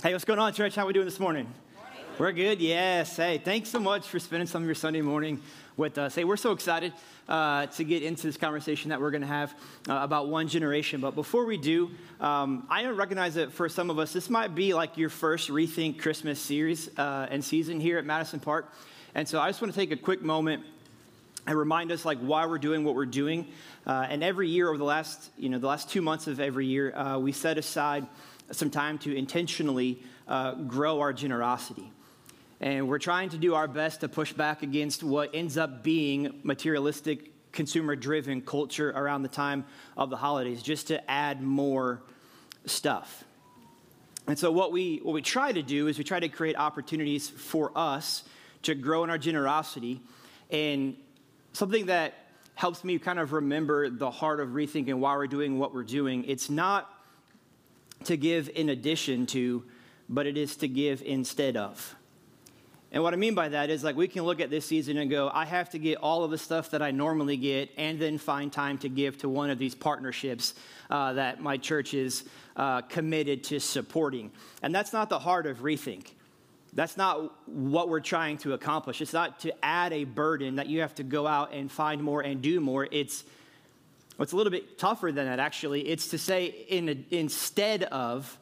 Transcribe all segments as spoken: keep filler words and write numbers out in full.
Hey, what's going on, church? How we doing this morning? Morning. We're good, yes. Hey, thanks so much for spending some of your Sunday morning with us. Hey, we're so excited uh, to get into this conversation that we're going to have uh, about one generation. But before we do, um, I recognize that for some of us, this might be like your first Rethink Christmas series uh, and season here at Madison Park. And so I just want to take a quick moment and remind us like why we're doing what we're doing. Uh, and every year over the last, you know, the last two months of every year, uh, we set aside some time to intentionally uh, grow our generosity. And we're trying to do our best to push back against what ends up being materialistic, consumer-driven culture around the time of the holidays, just to add more stuff. And so what we what we try to do is we try to create opportunities for us to grow in our generosity. And something that helps me kind of remember the heart of rethinking why we're doing what we're doing, it's not to give in addition to, but it is to give instead of. And what I mean by that is like we can look at this season and go, I have to get all of the stuff that I normally get and then find time to give to one of these partnerships uh, that my church is uh, committed to supporting. And that's not the heart of Rethink. That's not what we're trying to accomplish. It's not to add a burden that you have to go out and find more and do more. It's What's a little bit tougher than that, actually, it's to say in a, instead of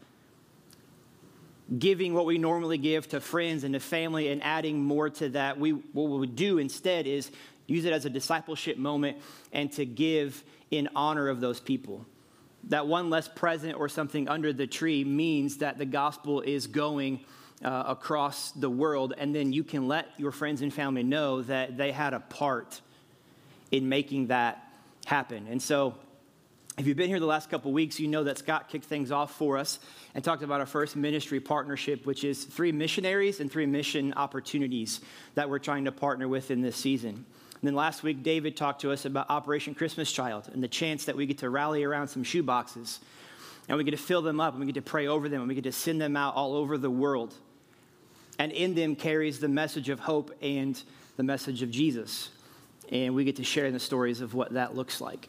giving what we normally give to friends and to family and adding more to that, we what we would do instead is use it as a discipleship moment and to give in honor of those people. That one less present or something under the tree means that the gospel is going uh, across the world, and then you can let your friends and family know that they had a part in making that happen. And so if you've been here the last couple weeks, you know that Scott kicked things off for us and talked about our first ministry partnership, which is three missionaries and three mission opportunities that we're trying to partner with in this season. And then last week, David talked to us about Operation Christmas Child and the chance that we get to rally around some shoe boxes and we get to fill them up and we get to pray over them and we get to send them out all over the world. And in them carries the message of hope and the message of Jesus. And we get to share in the stories of what that looks like.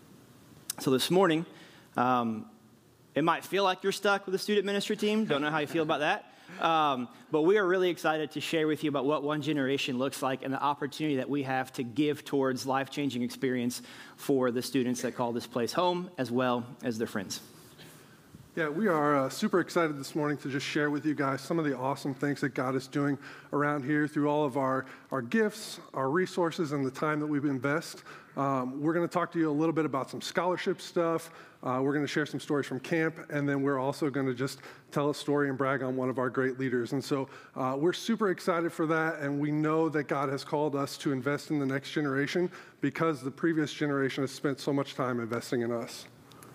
So this morning, um, it might feel like you're stuck with the student ministry team. Don't know how you feel about that. Um, but we are really excited to share with you about what one generation looks like and the opportunity that we have to give towards life-changing experience for the students that call this place home, as well as their friends. Yeah, we are uh, super excited this morning to just share with you guys some of the awesome things that God is doing around here through all of our, our gifts, our resources, and the time that we invest. Um, we're going to talk to you a little bit about some scholarship stuff. Uh, we're going to share some stories from camp, and then we're also going to just tell a story and brag on one of our great leaders. And so uh, we're super excited for that, and we know that God has called us to invest in the next generation because the previous generation has spent so much time investing in us.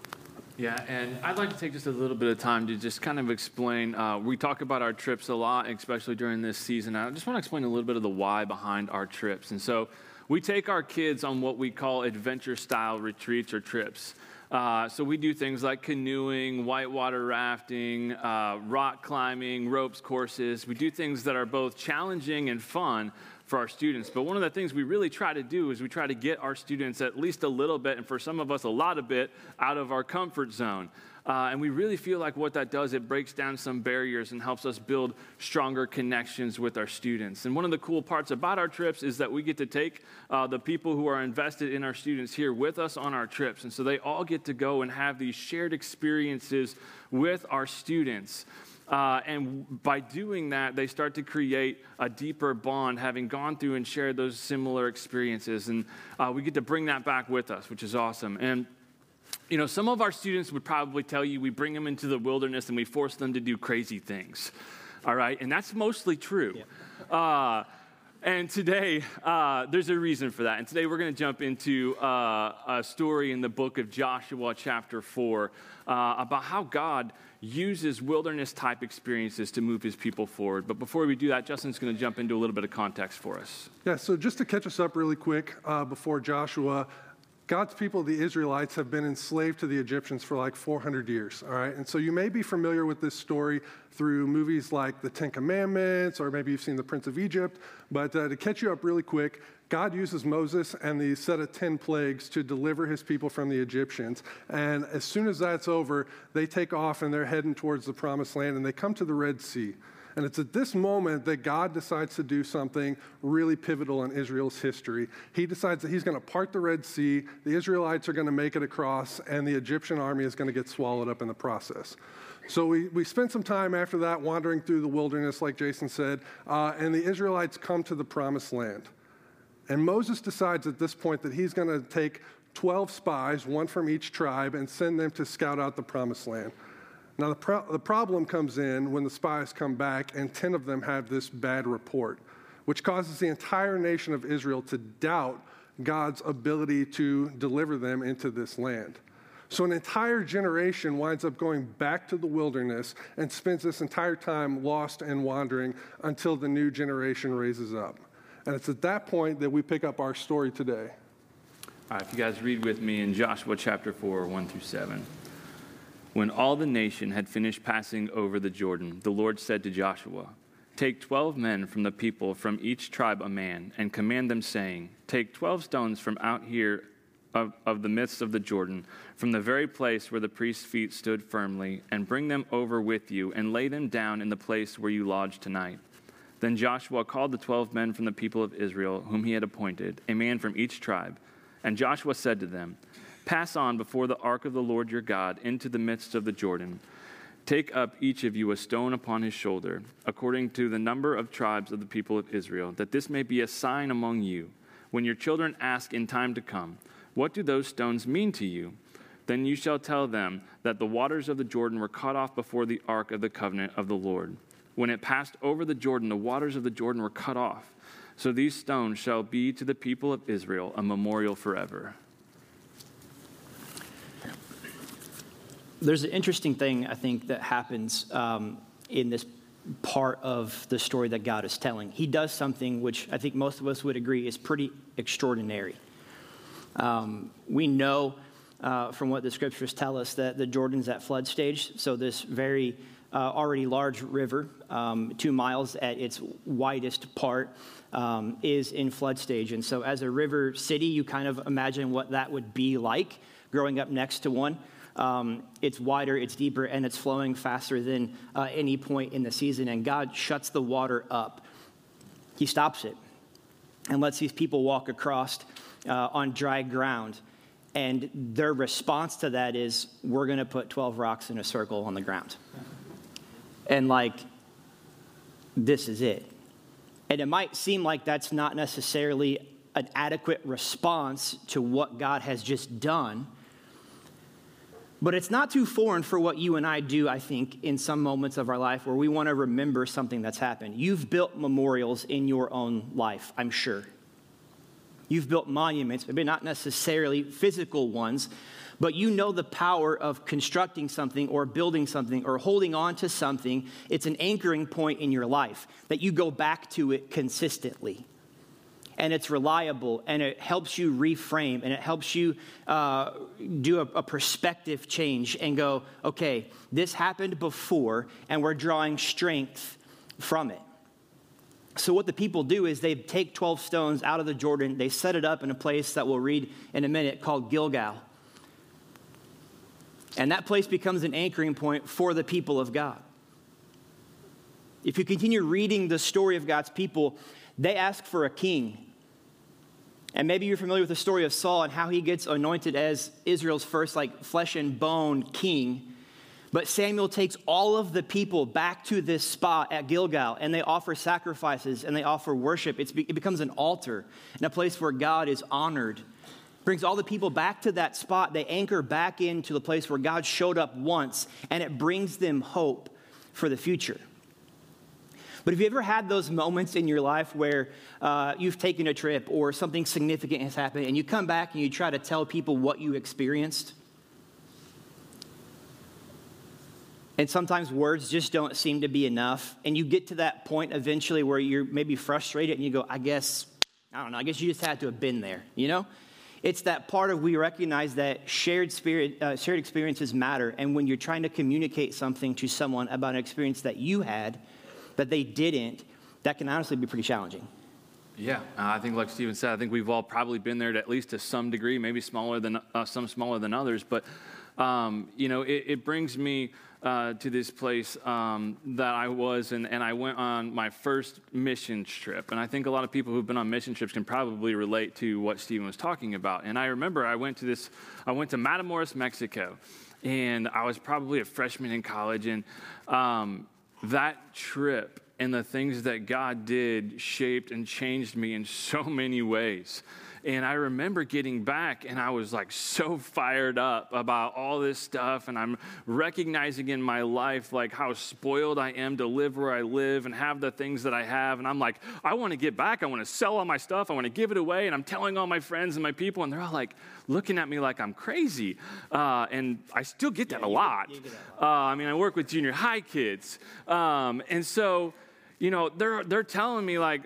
Yeah, and I'd like to take just a little bit of time to just kind of explain. Uh, we talk about our trips a lot, especially during this season. I just want to explain a little bit of the why behind our trips. And so we take our kids on what we call adventure-style retreats or trips. Uh, so we do things like canoeing, whitewater rafting, uh, rock climbing, ropes courses. We do things that are both challenging and fun for our students. But one of the things we really try to do is we try to get our students at least a little bit, and for some of us a lot of bit, out of our comfort zone. Uh, and we really feel like what that does, it breaks down some barriers and helps us build stronger connections with our students. And one of the cool parts about our trips is that we get to take uh, the people who are invested in our students here with us on our trips. And so they all get to go and have these shared experiences with our students. Uh, and by doing that, they start to create a deeper bond, having gone through and shared those similar experiences. And uh, we get to bring that back with us, which is awesome. And, you know, some of our students would probably tell you we bring them into the wilderness and we force them to do crazy things. All right? And that's mostly true. Yeah. Uh, and today, uh, there's a reason for that. And today we're going to jump into uh, a story in the book of Joshua, chapter four, uh, about how God uses wilderness-type experiences to move his people forward. But before we do that, Justin's going to jump into a little bit of context for us. Yeah, so just to catch us up really quick uh, before Joshua, God's people, the Israelites, have been enslaved to the Egyptians for like four hundred years, all right? And so you may be familiar with this story through movies like The Ten Commandments, or maybe you've seen The Prince of Egypt. But uh, to catch you up really quick, God uses Moses and the set of ten plagues to deliver his people from the Egyptians. And as soon as that's over, they take off and they're heading towards the Promised Land, and they come to the Red Sea. And it's at this moment that God decides to do something really pivotal in Israel's history. He decides that he's going to part the Red Sea, the Israelites are going to make it across, and the Egyptian army is going to get swallowed up in the process. So we, we spent some time after that wandering through the wilderness, like Jason said, uh, and the Israelites come to the Promised Land. And Moses decides at this point that he's going to take twelve spies, one from each tribe, and send them to scout out the Promised Land. Now, the, pro- the problem comes in when the spies come back, and ten of them have this bad report, which causes the entire nation of Israel to doubt God's ability to deliver them into this land. So an entire generation winds up going back to the wilderness and spends this entire time lost and wandering until the new generation raises up. And it's at that point that we pick up our story today. All right, if you guys read with me in Joshua chapter four, one through seven. When all the nation had finished passing over the Jordan, the Lord said to Joshua, "Take twelve men from the people, from each tribe a man, and command them, saying, Take twelve stones from out here of, of the midst of the Jordan, from the very place where the priest's feet stood firmly, and bring them over with you, and lay them down in the place where you lodge tonight." Then Joshua called the twelve men from the people of Israel, whom he had appointed, a man from each tribe. And Joshua said to them, "Pass on before the ark of the Lord your God into the midst of the Jordan. Take up each of you a stone upon his shoulder, according to the number of tribes of the people of Israel, that this may be a sign among you. When your children ask in time to come, 'What do those stones mean to you?' Then you shall tell them that the waters of the Jordan were cut off before the ark of the covenant of the Lord. When it passed over the Jordan, the waters of the Jordan were cut off. So these stones shall be to the people of Israel a memorial forever." There's an interesting thing, I think, that happens um, in this part of the story that God is telling. He does something which I think most of us would agree is pretty extraordinary. Um, we know uh, from what the scriptures tell us that the Jordan's at flood stage, so this very uh, already large river, um, two miles at its widest part, um, is in flood stage. And so as a river city, you kind of imagine what that would be like growing up next to one. Um, it's wider, it's deeper, and it's flowing faster than uh, any point in the season. And God shuts the water up. He stops it and lets these people walk across uh, on dry ground. And their response to that is, we're going to put twelve rocks in a circle on the ground. And like, this is it. And it might seem like that's not necessarily an adequate response to what God has just done. But it's not too foreign for what you and I do, I think, in some moments of our life where we want to remember something that's happened. You've built memorials in your own life, I'm sure. You've built monuments, maybe not necessarily physical ones, but you know the power of constructing something or building something or holding on to something. It's an anchoring point in your life that you go back to it consistently. And it's reliable, and it helps you reframe, and it helps you uh, do a, a perspective change and go, okay, this happened before, and we're drawing strength from it. So what the people do is they take twelve stones out of the Jordan, they set it up in a place that we'll read in a minute called Gilgal. And that place becomes an anchoring point for the people of God. If you continue reading the story of God's people, they ask for a king. And maybe you're familiar with the story of Saul and how he gets anointed as Israel's first like flesh and bone king. But Samuel takes all of the people back to this spot at Gilgal, and they offer sacrifices and they offer worship. It's, it becomes an altar and a place where God is honored. Brings all the people back to that spot. They anchor back into the place where God showed up once, and it brings them hope for the future. But have you ever had those moments in your life where uh, you've taken a trip or something significant has happened and you come back and you try to tell people what you experienced? And sometimes words just don't seem to be enough. And you get to that point eventually where you're maybe frustrated and you go, I guess, I don't know, I guess you just had to have been there, you know? It's that part of we recognize that shared spirit, uh, shared experiences matter. And when you're trying to communicate something to someone about an experience that you had, that they didn't, that can honestly be pretty challenging. Yeah, uh, I think like Stephen said, I think we've all probably been there to at least to some degree, maybe smaller than uh, some smaller than others. But, um, you know, it, it brings me uh, to this place um, that I was, and, and I went on my first mission trip. And I think a lot of people who've been on mission trips can probably relate to what Stephen was talking about. And I remember I went to this, I went to Matamoros, Mexico, and I was probably a freshman in college. And um, that trip and the things that God did shaped and changed me in so many ways. And I remember getting back, and I was like so fired up about all this stuff, and I'm recognizing in my life like how spoiled I am to live where I live and have the things that I have. And I'm like, I want to get back. I want to sell all my stuff. I want to give it away. And I'm telling all my friends and my people, and they're all like looking at me like I'm crazy. Uh, and I still get that yeah, a lot. Get, get that a lot. Uh, I mean, I work with junior high kids. Um, and so, you know, they're they're telling me like,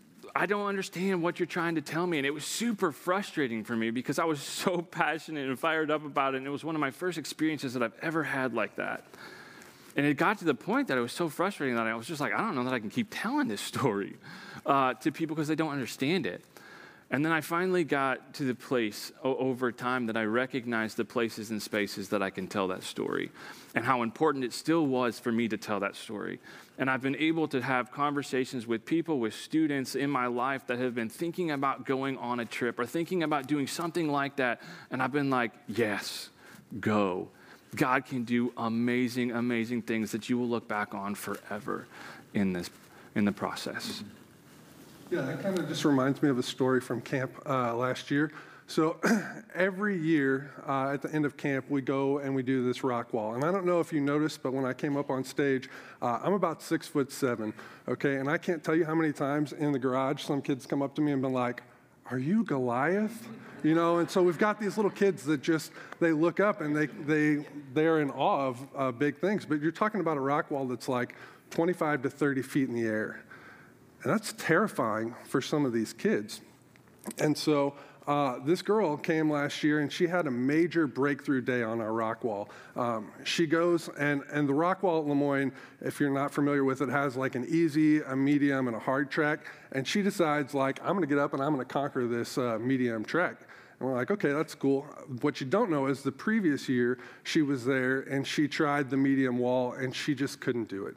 I don't understand what you're trying to tell me. And it was super frustrating for me because I was so passionate and fired up about it. And it was one of my first experiences that I've ever had like that. And it got to the point that it was so frustrating that I was just like, I don't know that I can keep telling this story uh, to people because they don't understand it. And then I finally got to the place o- over time that I recognized the places and spaces that I can tell that story and how important it still was for me to tell that story. And I've been able to have conversations with people, with students in my life that have been thinking about going on a trip or thinking about doing something like that. And I've been like, yes, go. God can do amazing, amazing things that you will look back on forever in this, in the process. Yeah, that kind of just reminds me of a story from camp uh, last year. So every year uh, at the end of camp, we go and we do this rock wall. And I don't know if you noticed, but when I came up on stage, uh, I'm about six foot seven, okay? And I can't tell you how many times in the garage some kids come up to me and been like, are you Goliath? You know, and so we've got these little kids that just, they look up and they, they, they're in awe of uh, big things. But you're talking about a rock wall that's like twenty-five to thirty feet in the air. And that's terrifying for some of these kids. And so uh, this girl came last year, and she had a major breakthrough day on our rock wall. Um, she goes, and, and the rock wall at Lemoyne, if you're not familiar with it, has like an easy, a medium, and a hard track. And she decides, like, I'm going to get up and I'm going to conquer this uh, medium track. And we're like, okay, that's cool. What you don't know is the previous year, she was there, and she tried the medium wall, and she just couldn't do it.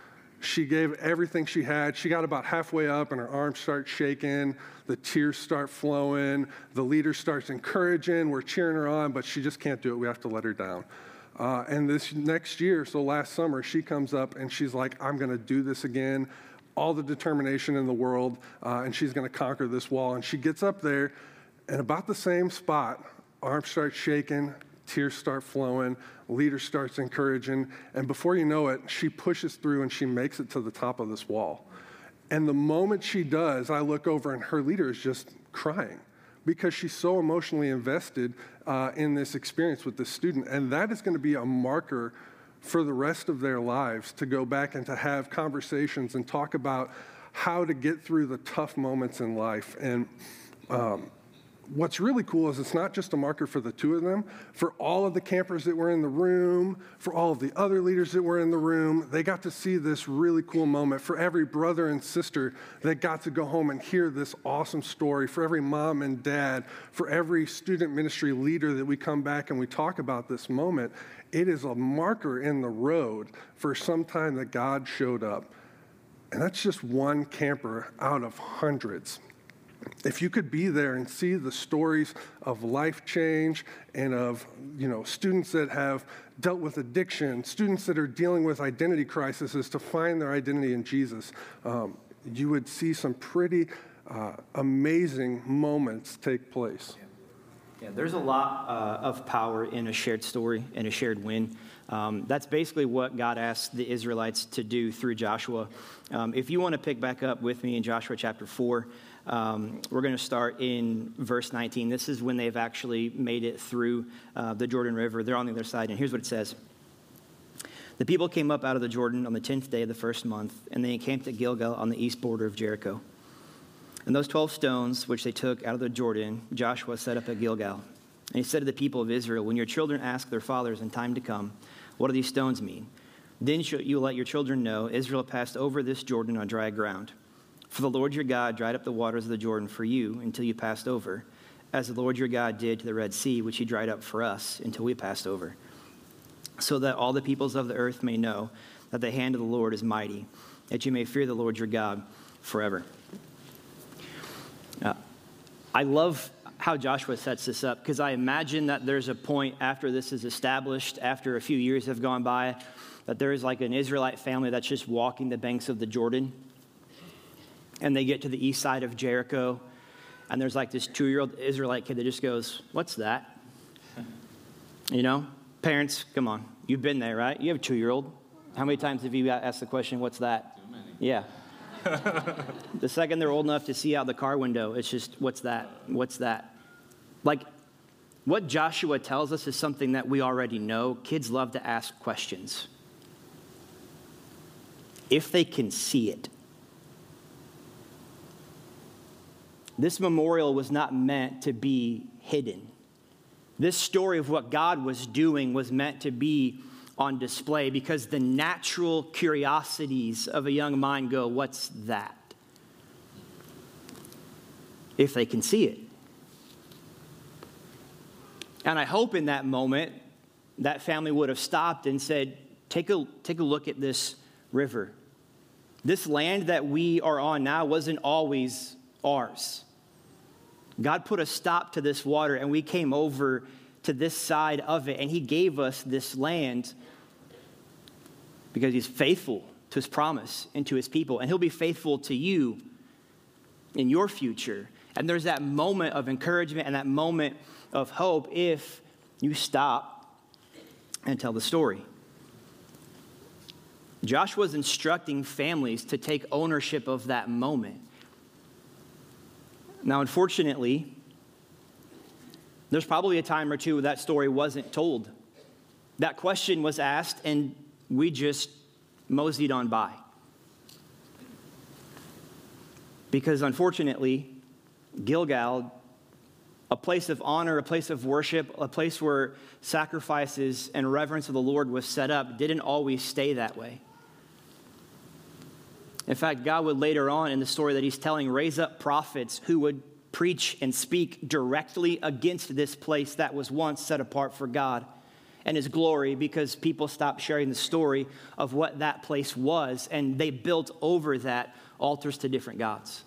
She gave everything she had. She got about halfway up, and her arms start shaking. The tears start flowing. The leader starts encouraging. We're cheering her on, but she just can't do it. We have to let her down. Uh, and this next year, so last summer, she comes up, and she's like, I'm going to do this again. All the determination in the world, uh, and she's going to conquer this wall. And she gets up there, and about the same spot, arms start shaking, tears start flowing, leader starts encouraging, and before you know it, she pushes through and she makes it to the top of this wall. And the moment she does, I look over and her leader is just crying because she's so emotionally invested uh, in this experience with this student. And that is going to be a marker for the rest of their lives to go back and to have conversations and talk about how to get through the tough moments in life. And um, what's really cool is it's not just a marker for the two of them. For all of the campers that were in the room, for all of the other leaders that were in the room, they got to see this really cool moment. For every brother and sister that got to go home and hear this awesome story, for every mom and dad, for every student ministry leader that we come back and we talk about this moment, it is a marker in the road for some time that God showed up. And that's just one camper out of hundreds. If you could be there and see the stories of life change and of, you know, students that have dealt with addiction, students that are dealing with identity crises to find their identity in Jesus, um, you would see some pretty uh, amazing moments take place. Yeah, there's a lot uh, of power in a shared story and a shared win. Um, that's basically what God asked the Israelites to do through Joshua. Um, if you want to pick back up with me in Joshua chapter four, um, we're going to start in verse nineteen. This is when they've actually made it through uh, the Jordan River. They're on the other side, and here's what it says. The people came up out of the Jordan on the tenth day of the first month, and they encamped at Gilgal on the east border of Jericho. And those twelve stones which they took out of the Jordan, Joshua set up at Gilgal. And he said to the people of Israel, when your children ask their fathers in time to come, what do these stones mean? Then you will let your children know Israel passed over this Jordan on dry ground. For the Lord your God dried up the waters of the Jordan for you until you passed over, as the Lord your God did to the Red Sea, which he dried up for us until we passed over. So that all the peoples of the earth may know that the hand of the Lord is mighty, that you may fear the Lord your God forever. Uh, I love how Joshua sets this up, because I imagine that there's a point after this is established, after a few years have gone by, that there is like an Israelite family that's just walking the banks of the Jordan, and they get to the east side of Jericho, and there's like this two-year-old Israelite kid that just goes, what's that? You know, parents, come on, you've been there, right? You have a two-year-old. How many times have you asked the question, what's that? Too many. Yeah. The second they're old enough to see out the car window, it's just, what's that? What's that? Like, what Joshua tells us is something that we already know. Kids love to ask questions. If they can see it. This memorial was not meant to be hidden. This story of what God was doing was meant to be on display, because the natural curiosities of a young mind go, what's that? If they can see it. And I hope in that moment, that family would have stopped and said, take a, take a look at this river. This land that we are on now wasn't always ours. God put a stop to this water, and we came over to this side of it, and he gave us this land because he's faithful to his promise and to his people, and he'll be faithful to you in your future. And there's that moment of encouragement and that moment of hope if you stop and tell the story. Joshua's instructing families to take ownership of that moment. Now, unfortunately, there's probably a time or two where that story wasn't told. That question was asked, and we just moseyed on by. Because unfortunately, Gilgal, a place of honor, a place of worship, a place where sacrifices and reverence of the Lord was set up, didn't always stay that way. In fact, God would later on in the story that he's telling raise up prophets who would preach and speak directly against this place that was once set apart for God and his glory, because people stopped sharing the story of what that place was, and they built over that altars to different gods.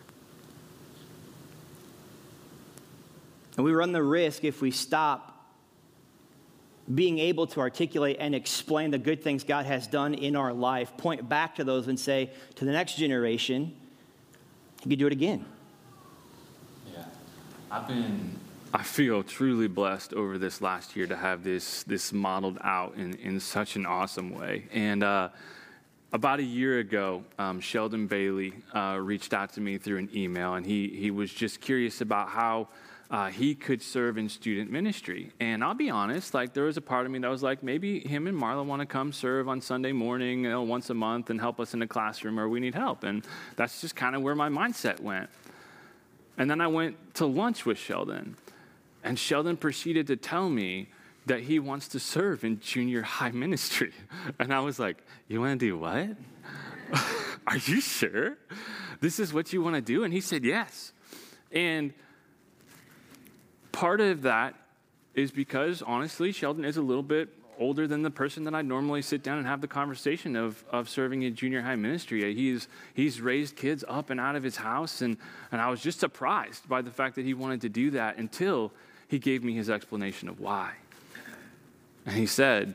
And we run the risk, if we stop being able to articulate and explain the good things God has done in our life, point back to those and say to the next generation, you could do it again. Yeah, I've been, I feel truly blessed over this last year to have this this modeled out in, in such an awesome way. And uh, about a year ago, um, Sheldon Bailey uh, reached out to me through an email, and he he was just curious about how Uh, he could serve in student ministry. And I'll be honest, like there was a part of me that was like, maybe him and Marla want to come serve on Sunday morning, you know, once a month and help us in the classroom, or we need help. And that's just kind of where my mindset went. And then I went to lunch with Sheldon, and Sheldon proceeded to tell me that he wants to serve in junior high ministry. And I was like, you want to do what? Are you sure? This is what you want to do? And he said, yes. And part of that is because, honestly, Sheldon is a little bit older than the person that I normally sit down and have the conversation of, of serving in junior high ministry. He's he's raised kids up and out of his house, and, and I was just surprised by the fact that he wanted to do that until he gave me his explanation of why. And he said,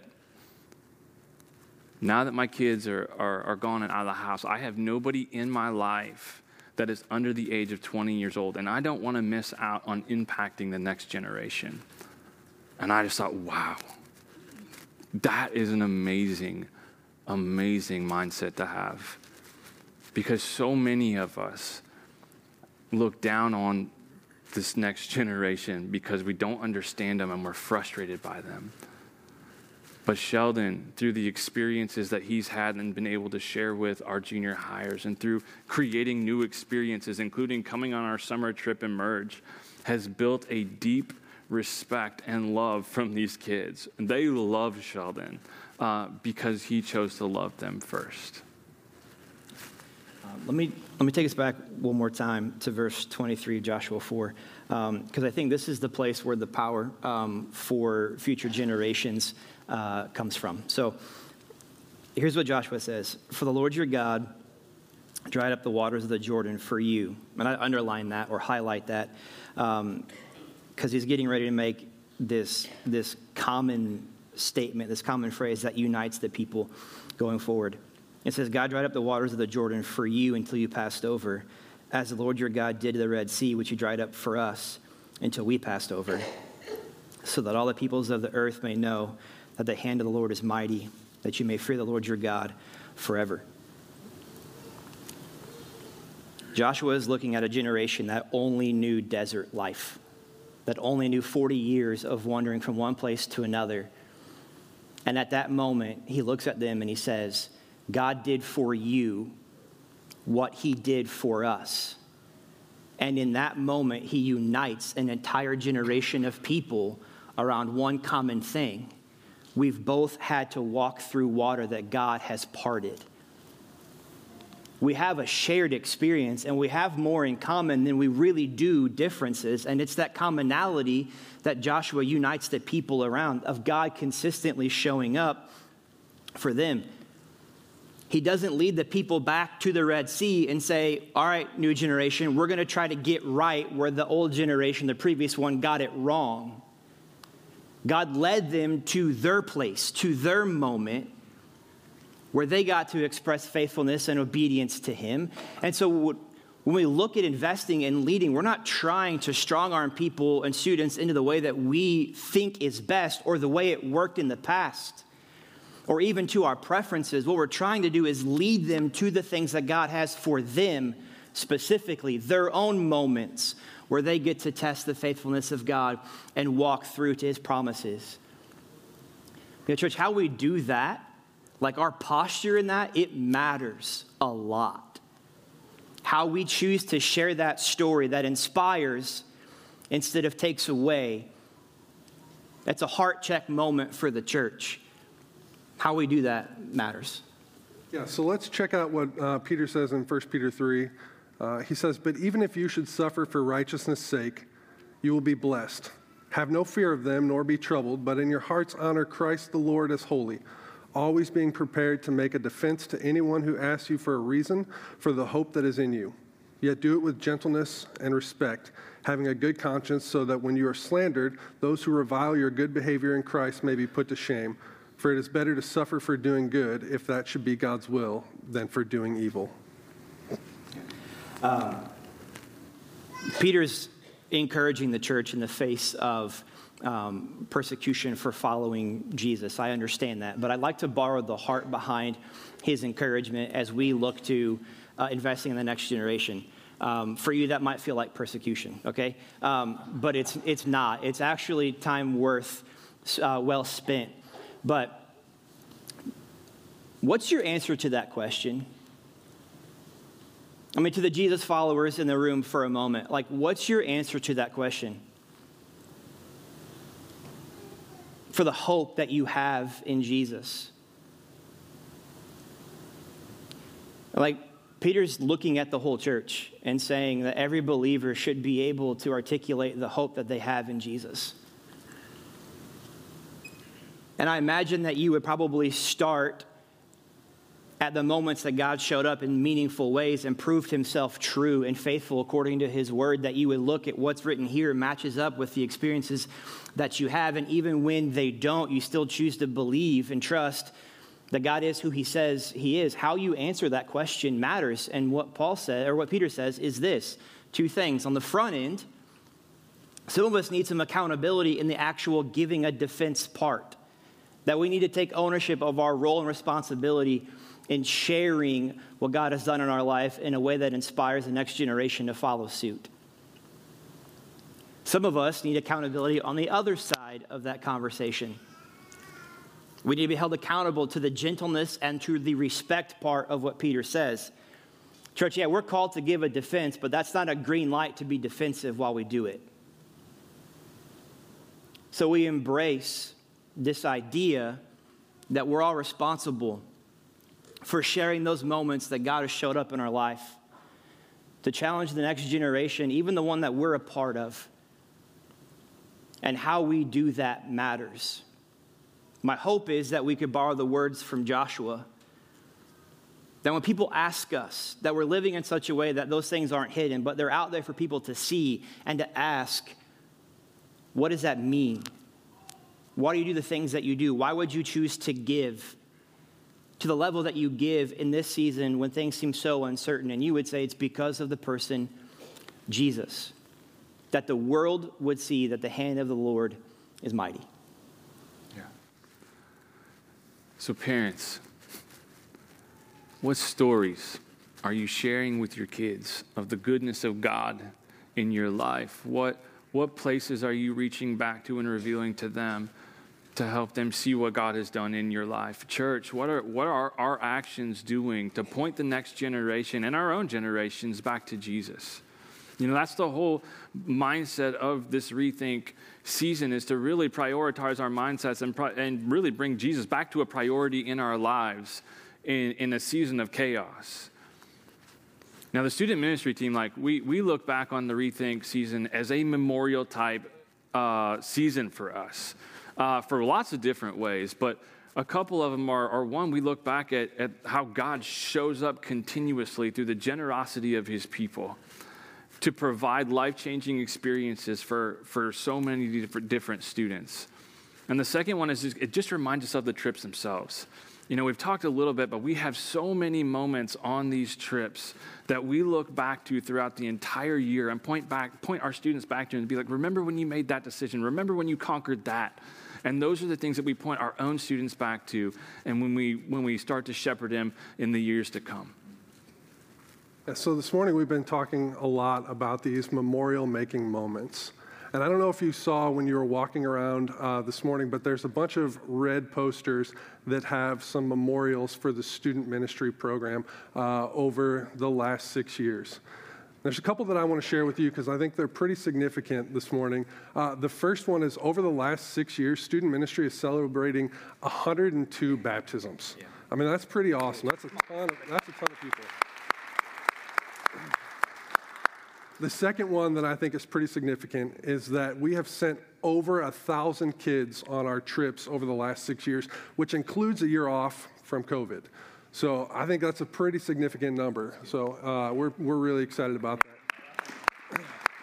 now that my kids are, are, are gone and out of the house, I have nobody in my life that is under the age of twenty years old, and I don't want to miss out on impacting the next generation. And I just thought, wow, that is an amazing, amazing mindset to have. Because so many of us look down on this next generation because we don't understand them and we're frustrated by them. But Sheldon, through the experiences that he's had and been able to share with our junior hires, and through creating new experiences, including coming on our summer trip and Merge, has built a deep respect and love from these kids. And they love Sheldon uh, because he chose to love them first. Um, let me let me take us back one more time to verse twenty-three, Joshua four, because um, I think this is the place where the power um, for future generations uh, comes from. So here's what Joshua says: "For the Lord your God dried up the waters of the Jordan for you," and I underline that or highlight that because um, he's getting ready to make this this common statement, this common phrase that unites the people going forward. It says, "God dried up the waters of the Jordan for you until you passed over, as the Lord your God did to the Red Sea, which he dried up for us until we passed over, so that all the peoples of the earth may know that the hand of the Lord is mighty, that you may fear the Lord your God forever." Joshua is looking at a generation that only knew desert life, that only knew forty years of wandering from one place to another. And at that moment, he looks at them and he says, God did for you what he did for us. And in that moment, he unites an entire generation of people around one common thing. We've both had to walk through water that God has parted. We have a shared experience, and we have more in common than we really do differences. And it's that commonality that Joshua unites the people around, of God consistently showing up for them. He doesn't lead the people back to the Red Sea and say, all right, new generation, we're going to try to get right where the old generation, the previous one, got it wrong. God led them to their place, to their moment, where they got to express faithfulness and obedience to him. And so when we look at investing and leading, we're not trying to strong-arm people and students into the way that we think is best or the way it worked in the past, or even to our preferences. What we're trying to do is lead them to the things that God has for them, specifically their own moments where they get to test the faithfulness of God and walk through to his promises. You know, church, how we do that, like our posture in that, it matters a lot. How we choose to share that story that inspires instead of takes away, that's a heart check moment for the church. How we do that matters. Yeah, so let's check out what uh, Peter says in First Peter three. Uh, he says, "But even if you should suffer for righteousness' sake, you will be blessed. Have no fear of them, nor be troubled, but in your hearts honor Christ the Lord as holy, always being prepared to make a defense to anyone who asks you for a reason for the hope that is in you. Yet do it with gentleness and respect, having a good conscience, so that when you are slandered, those who revile your good behavior in Christ may be put to shame. For it is better to suffer for doing good, if that should be God's will, than for doing evil." Um, Peter's encouraging the church in the face of um, persecution for following Jesus. I understand that. But I'd like to borrow the heart behind his encouragement as we look to uh, investing in the next generation. Um, for you, that might feel like persecution, okay? Um, but it's it's not. It's actually time worth uh, well spent. But what's your answer to that question? I mean, to the Jesus followers in the room for a moment, like, what's your answer to that question? For the hope that you have in Jesus. Like, Peter's looking at the whole church and saying that every believer should be able to articulate the hope that they have in Jesus. And I imagine that you would probably start at the moments that God showed up in meaningful ways and proved himself true and faithful according to his word, that you would look at what's written here matches up with the experiences that you have. And even when they don't, you still choose to believe and trust that God is who he says he is. How you answer that question matters. And what Paul said, or what Peter says, is this: two things. On the front end, some of us need some accountability in the actual giving a defense part. That we need to take ownership of our role and responsibility in sharing what God has done in our life in a way that inspires the next generation to follow suit. Some of us need accountability on the other side of that conversation. We need to be held accountable to the gentleness and to the respect part of what Peter says. Church, yeah, we're called to give a defense, but that's not a green light to be defensive while we do it. So we embrace this idea that we're all responsible for sharing those moments that God has showed up in our life, to challenge the next generation, even the one that we're a part of. And how we do that matters. My hope is that we could borrow the words from Joshua, that when people ask us, that we're living in such a way that those things aren't hidden, but they're out there for people to see and to ask, what does that mean? Why do you do the things that you do? Why would you choose to give to the level that you give in this season when things seem so uncertain? And you would say it's because of the person, Jesus, that the world would see that the hand of the Lord is mighty. Yeah. So parents, what stories are you sharing with your kids of the goodness of God in your life? What, what places are you reaching back to and revealing to them to help them see what God has done in your life? Church, what are what are our actions doing to point the next generation and our own generations back to Jesus? You know, that's the whole mindset of this Rethink season, is to really prioritize our mindsets and, pri- and really bring Jesus back to a priority in our lives in, in a season of chaos. Now, the student ministry team, like we we look back on the Rethink season as a memorial type uh, season for us. Uh, for lots of different ways, but a couple of them are, are one, we look back at, at how God shows up continuously through the generosity of his people to provide life-changing experiences for, for so many different, different students. And the second one is just, it just reminds us of the trips themselves. You know, we've talked a little bit, but we have so many moments on these trips that we look back to throughout the entire year and point back, point our students back to and be like, remember when you made that decision? Remember when you conquered that? And those are the things that we point our own students back to, and when we when we start to shepherd them in the years to come. Yeah, so this morning we've been talking a lot about these memorial-making moments. And I don't know if you saw when you were walking around uh, this morning, but there's a bunch of red posters that have some memorials for the student ministry program uh, over the last six years. There's a couple that I want to share with you because I think they're pretty significant this morning. Uh, the first one is, over the last six years, student ministry is celebrating one hundred two baptisms. Yeah. I mean, that's pretty awesome. That's a ton of, that's a ton of people. The second one that I think is pretty significant is that we have sent over a thousand kids on our trips over the last six years, which includes a year off from COVID. So I think that's a pretty significant number. So uh, we're we're really excited about that.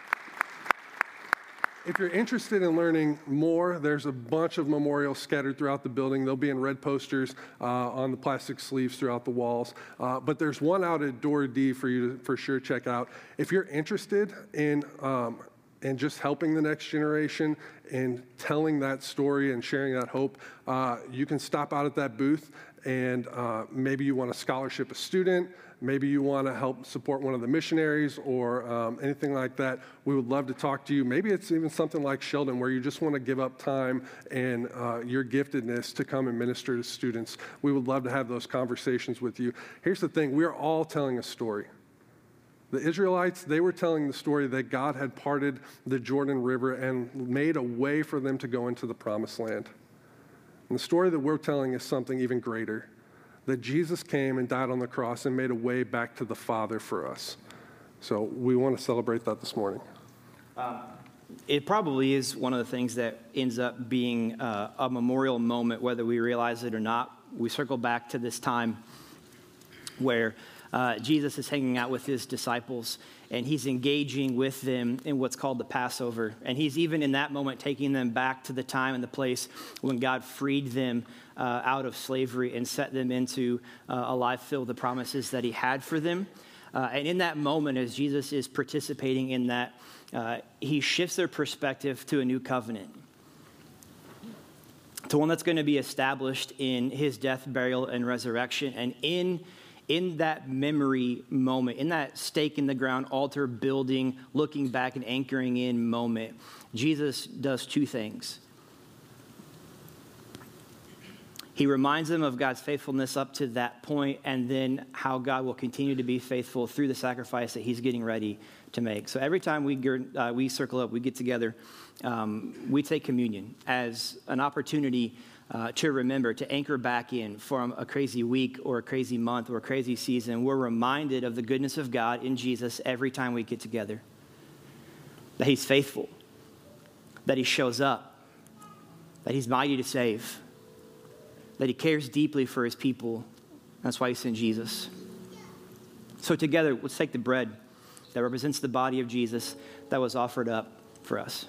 If you're interested in learning more, there's a bunch of memorials scattered throughout the building. They'll be in red posters uh, on the plastic sleeves throughout the walls. Uh, but there's one out at Door D for you to for sure check out. If you're interested in um, and just helping the next generation and telling that story and sharing that hope, uh, you can stop out at that booth. And uh, maybe you want to scholarship a student, maybe you want to help support one of the missionaries or um, anything like that. We would love to talk to you. Maybe it's even something like Sheldon, where you just want to give up time and uh, your giftedness to come and minister to students. We would love to have those conversations with you. Here's the thing, we are all telling a story. The Israelites, they were telling the story that God had parted the Jordan River and made a way for them to go into the promised land. And the story that we're telling is something even greater, that Jesus came and died on the cross and made a way back to the Father for us. So we want to celebrate that this morning. Um, it probably is one of the things that ends up being uh, a memorial moment, whether we realize it or not. We circle back to this time where uh, Jesus is hanging out with his disciples, and he's engaging with them in what's called the Passover. And he's even in that moment taking them back to the time and the place when God freed them uh, out of slavery and set them into uh, a life filled with the promises that he had for them. Uh, and in that moment, as Jesus is participating in that, uh, he shifts their perspective to a new covenant, to one that's going to be established in his death, burial, and resurrection. And in In that memory moment, in that stake in the ground, altar building, looking back and anchoring in moment, Jesus does two things. He reminds them of God's faithfulness up to that point, and then how God will continue to be faithful through the sacrifice that he's getting ready to make. So every time we uh, we circle up, we get together, um, we take communion as an opportunity uh, to remember, to anchor back in from a crazy week or a crazy month or a crazy season. We're reminded of the goodness of God in Jesus every time we get together, that he's faithful, that he shows up, that he's mighty to save, that he cares deeply for his people. That's why he sent Jesus. So together, let's take the bread that represents the body of Jesus that was offered up for us.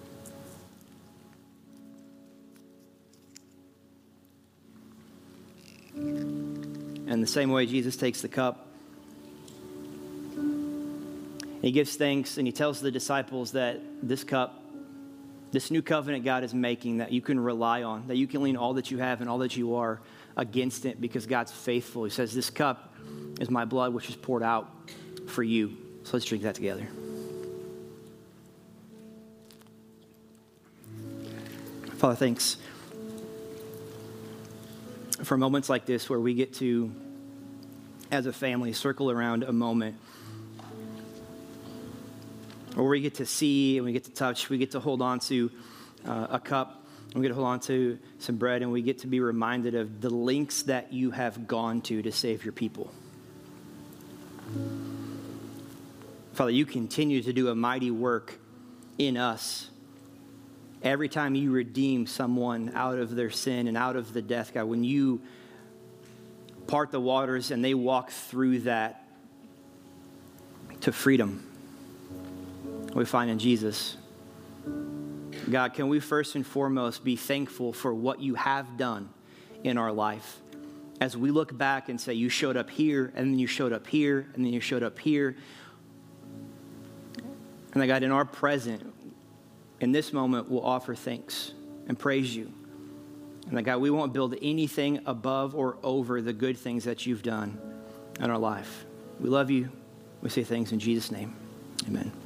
And the same way, Jesus takes the cup. He gives thanks, and he tells the disciples that this cup, this new covenant God is making, that you can rely on, that you can lean all that you have and all that you are against it because God's faithful. He says, this cup is my blood, which is poured out for you. So let's drink that together. Father, thanks for moments like this where we get to, as a family, circle around a moment where we get to see and we get to touch, we get to hold on to uh, a cup, and we get to hold on to some bread, and we get to be reminded of the lengths that you have gone to to save your people. Father, you continue to do a mighty work in us. Every time you redeem someone out of their sin and out of the death, God, when you part the waters and they walk through that to freedom, we find in Jesus. God, can we first and foremost be thankful for what you have done in our life? As we look back and say, you showed up here, and then you showed up here, and then you showed up here. And that, God, in our present, in this moment, we'll offer thanks and praise you. And that, God, we won't build anything above or over the good things that you've done in our life. We love you. We say things in Jesus' name. Amen.